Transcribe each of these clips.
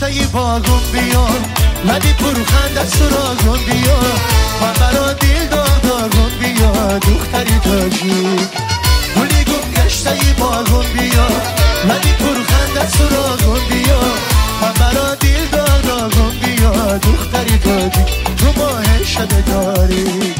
گشته باغون بیا لبی پرخنده سراغون بیا من برا دل داغون بیا دختری تاجیک گلی گم گشته باغون بیا لبی پرخنده سراغون بیا من برا دل داغون بیا دختری تاجیک رو ماه شب تاریک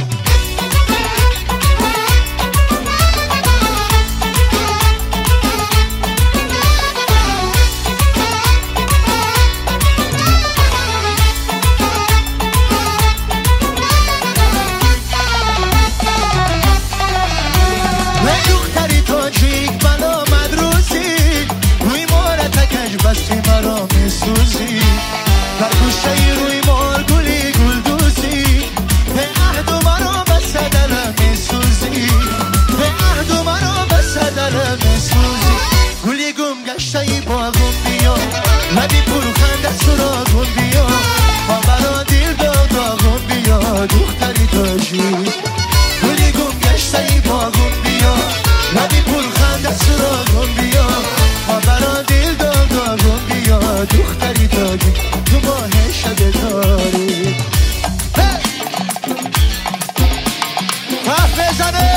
بستی مرا میسوزی در گوشه روی مال گلی گل دوزی به عهد و مرا بس دلم میسوزی به عهد و مرا بس دلم میسوزی گلی گم گشته باغون بیا لبی پرخنده سراغون بیا ما برا دل داغون بیا دختری تاجیک گلی گم گشته باغون بیا لبی پرخنده سراغون بیا ما برا دل داغون بیا دختری تاجیک تو ماه شب تاریک کف بزنه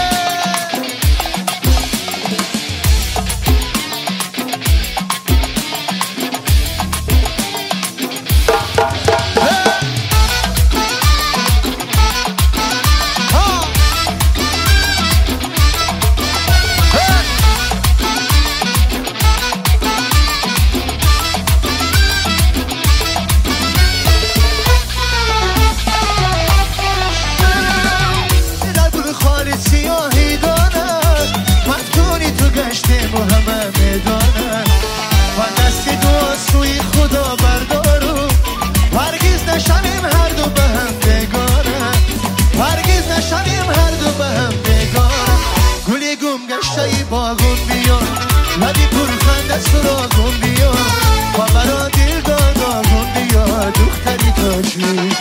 سیاهی دانم مفتونی تو گشتیم و همه میدانم و دستی تو سوی خدا بردارم هرگز نشویم هر دو به هم بگارم هرگز نشویم هر دو به هم بگارم گلی گم گشته باغون بیا لبی پرخنده سراغون بیا و برا دل داغون بیا دختری تاجیک